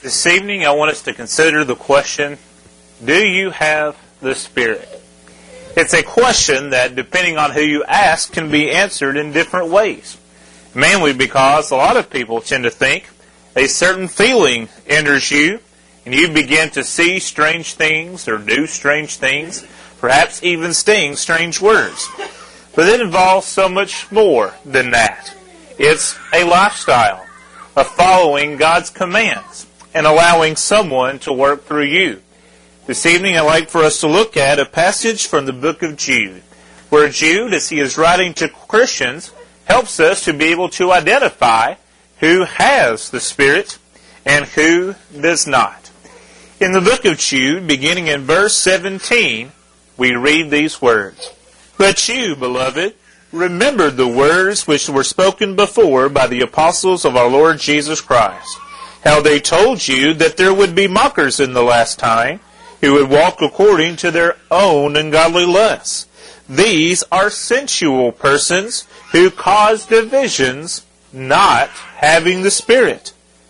This evening I want us to consider the question, do you have the Spirit? It's a question that, depending on who you ask, can be answered in different ways. Mainly because a lot of people tend to think a certain feeling enters you, and you begin to see strange things or do strange things, perhaps even sing strange words. But it involves so much more than that. It's a lifestyle of following God's commands and allowing someone to work through you. This evening I'd like for us to look at a passage from the book of Jude, where Jude, as he is writing to Christians, helps us to be able to identify who has the Spirit and who does not. In the book of Jude, beginning in verse 17, we read these words, "But you, beloved, remember the words which were spoken before by the apostles of our Lord Jesus Christ, how they told you that there would be mockers in the last time, who would walk according to their own ungodly lusts. These are sensual persons who cause divisions, not having the Spirit.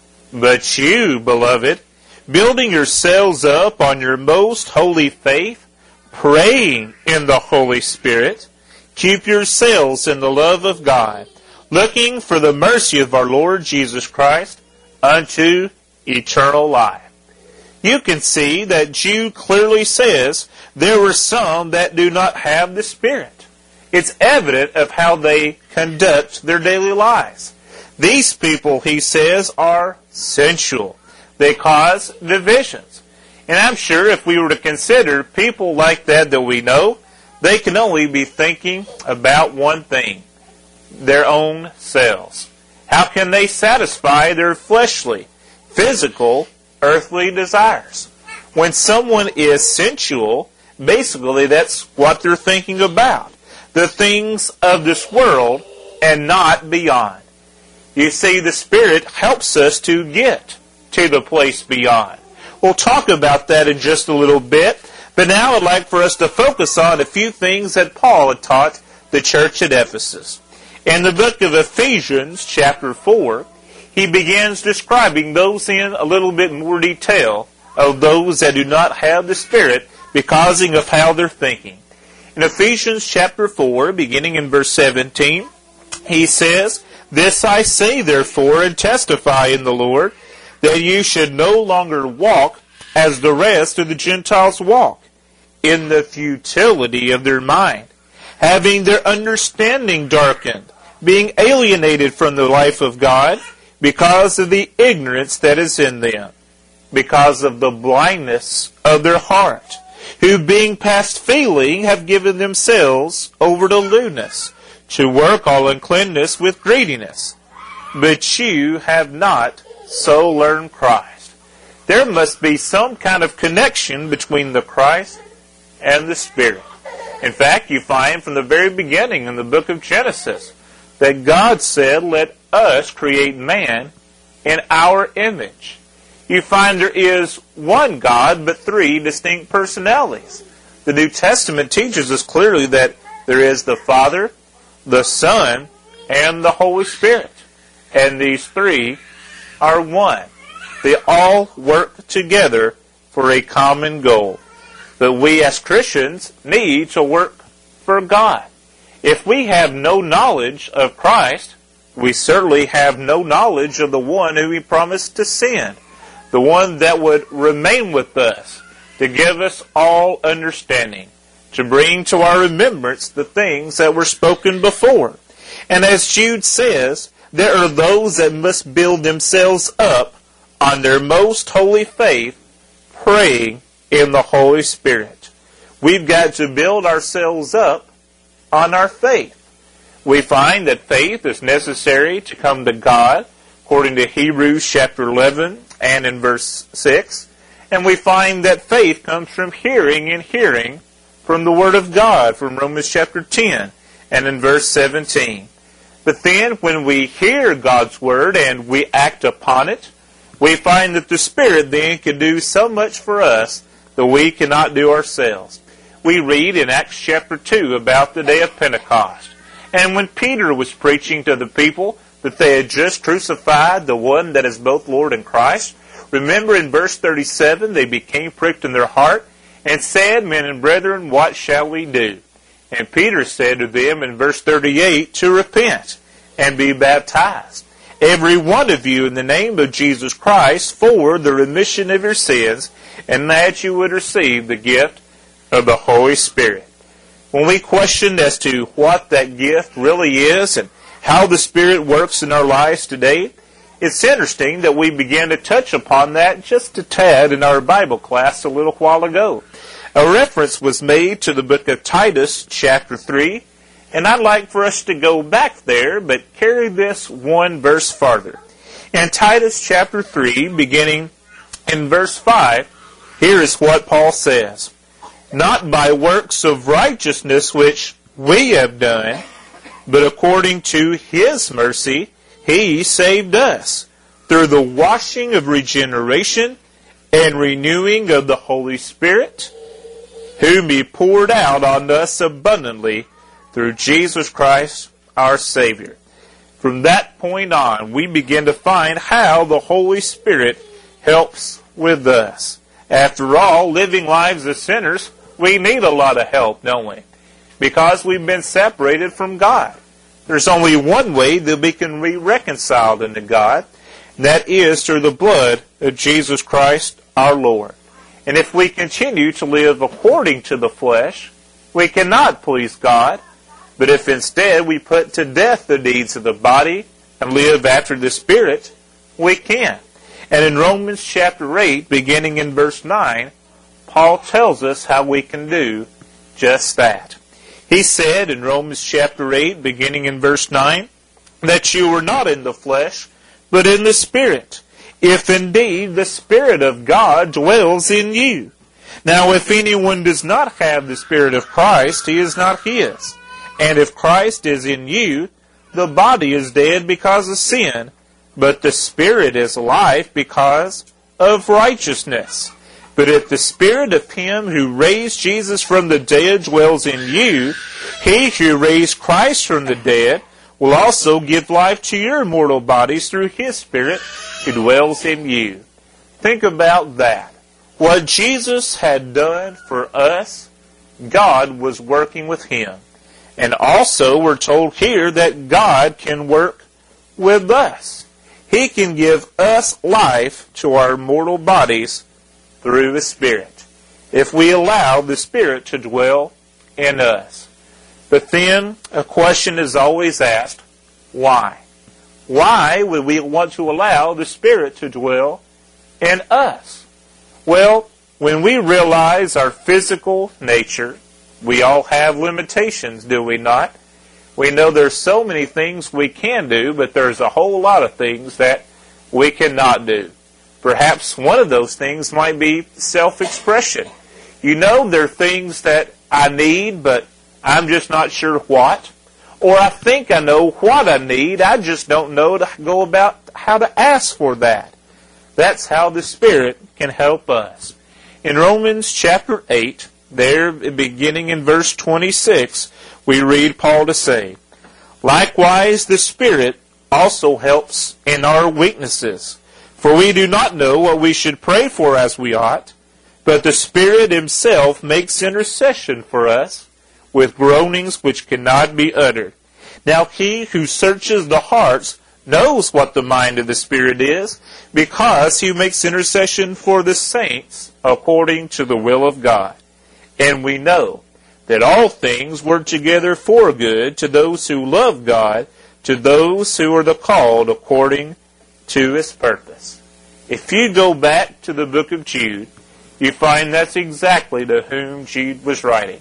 But you, beloved, building yourselves up on your most holy faith, praying in the Holy Spirit, keep yourselves in the love of God, looking for the mercy of our Lord Jesus Christ unto eternal life." You can see that Jude clearly says there were some that do not have the Spirit. It's evident of how they conduct their daily lives. These people, he says, are sensual. They cause divisions. And I'm sure if we were to consider people like that we know, they can only be thinking about one thing, their own selves. How can they satisfy their fleshly, physical, earthly desires? When someone is sensual, basically that's what they're thinking about. The things of this world and not beyond. You see, the Spirit helps us to get to the place beyond. We'll talk about that in just a little bit, but now I'd like for us to focus on a few things that Paul had taught the church at Ephesus. In the book of Ephesians, chapter 4, he begins describing those in a little bit more detail of those that do not have the Spirit because of how they're thinking. In Ephesians chapter 4, beginning in verse 17, he says, "This I say therefore and testify in the Lord, that you should no longer walk as the rest of the Gentiles walk, in the futility of their mind, having their understanding darkened, being alienated from the life of God, because of the ignorance that is in them, because of the blindness of their heart, who being past feeling have given themselves over to lewdness, to work all uncleanness with greediness. But you have not so learned Christ." There must be some kind of connection between the Christ and the Spirit. In fact, you find from the very beginning in the book of Genesis that God said, "Let us create man in our image." You find there is one God, but three distinct personalities. The New Testament teaches us clearly that there is the Father, the Son, and the Holy Spirit. And these three are one. They all work together for a common goal. But we as Christians need to work for God. If we have no knowledge of Christ, we certainly have no knowledge of the one who He promised to send, the one that would remain with us, to give us all understanding, to bring to our remembrance the things that were spoken before. And as Jude says, there are those that must build themselves up on their most holy faith, praying in the Holy Spirit. We've got to build ourselves up on our faith. We find that faith is necessary to come to God, according to Hebrews chapter 11 and in verse 6. And we find that faith comes from hearing, and hearing from the Word of God, from Romans chapter 10 and in verse 17. But then when we hear God's Word and we act upon it, we find that the Spirit then can do so much for us that we cannot do ourselves. We read in Acts chapter 2 about the day of Pentecost. And when Peter was preaching to the people that they had just crucified the one that is both Lord and Christ, Remember in verse 37, they became pricked in their heart and said, Men and brethren, what shall we do? And Peter said to them in verse 38, to repent and be baptized, every one of you, in the name of Jesus Christ, for the remission of your sins, and that you would receive the gift of the Holy Spirit. When we questioned as to what that gift really is and how the Spirit works in our lives today, it's interesting that we began to touch upon that just a tad in our Bible class a little while ago. A reference was made to the book of Titus, chapter 3, and I'd like for us to go back there, but carry this one verse farther. In Titus chapter 3, beginning in verse 5, here is what Paul says, Not by works of righteousness which we have done, but according to His mercy He saved us, through the washing of regeneration and renewing of the Holy Spirit, whom He poured out on us abundantly through Jesus Christ our Savior. From that point on, we begin to find how the Holy Spirit helps with us. After all, living lives as sinners, we need a lot of help, don't we? Because we've been separated from God. There's only one way that we can be reconciled unto God, and that is through the blood of Jesus Christ our Lord. And if we continue to live according to the flesh, we cannot please God. But if instead we put to death the deeds of the body and live after the Spirit, we can. And in Romans chapter 8, beginning in verse 9, Paul tells us how we can do just that. He said in Romans chapter 8, beginning in verse 9, that you were not in the flesh, but in the Spirit, if indeed the Spirit of God dwells in you. Now if anyone does not have the Spirit of Christ, he is not his. And if Christ is in you, the body is dead because of sin, but the Spirit is life because of righteousness. But if the Spirit of Him who raised Jesus from the dead dwells in you, He who raised Christ from the dead will also give life to your mortal bodies through His Spirit who dwells in you. Think about that. What Jesus had done for us, God was working with Him. And also we're told here that God can work with us. He can give us life to our mortal bodies through the Spirit, if we allow the Spirit to dwell in us. But then a question is always asked, why? Why would we want to allow the Spirit to dwell in us? Well, when we realize our physical nature, we all have limitations, do we not? We know there's so many things we can do, but there's a whole lot of things that we cannot do. Perhaps one of those things might be self-expression. You know, there are things that I need, but I'm just not sure what. Or I think I know what I need, I just don't know to go about how to ask for that. That's how the Spirit can help us. In Romans chapter 8, there, beginning in verse 26, we read Paul to say, Likewise the Spirit also helps in our weaknesses. For we do not know what we should pray for as we ought, but the Spirit Himself makes intercession for us with groanings which cannot be uttered. Now He who searches the hearts knows what the mind of the Spirit is, because He makes intercession for the saints according to the will of God. And we know that all things work together for good to those who love God, to those who are the called according to His purpose. If you go back to the book of Jude, you find that's exactly to whom Jude was writing.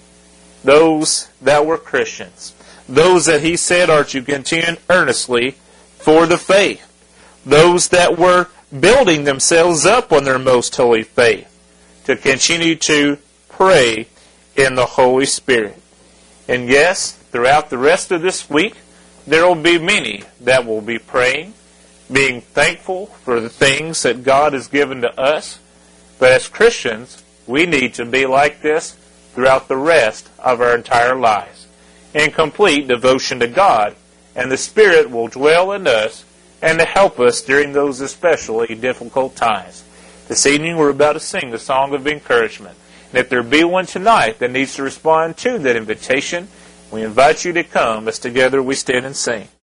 Those that were Christians. Those that he said are to contend earnestly for the faith. Those that were building themselves up on their most holy faith. To continue to pray in the Holy Spirit. And yes, throughout the rest of this week, there will be many that will be praying, being thankful for the things that God has given to us. But as Christians, we need to be like this throughout the rest of our entire lives, in complete devotion to God, and the Spirit will dwell in us and to help us during those especially difficult times. This evening we're about to sing the song of encouragement. And if there be one tonight that needs to respond to that invitation, we invite you to come as together we stand and sing.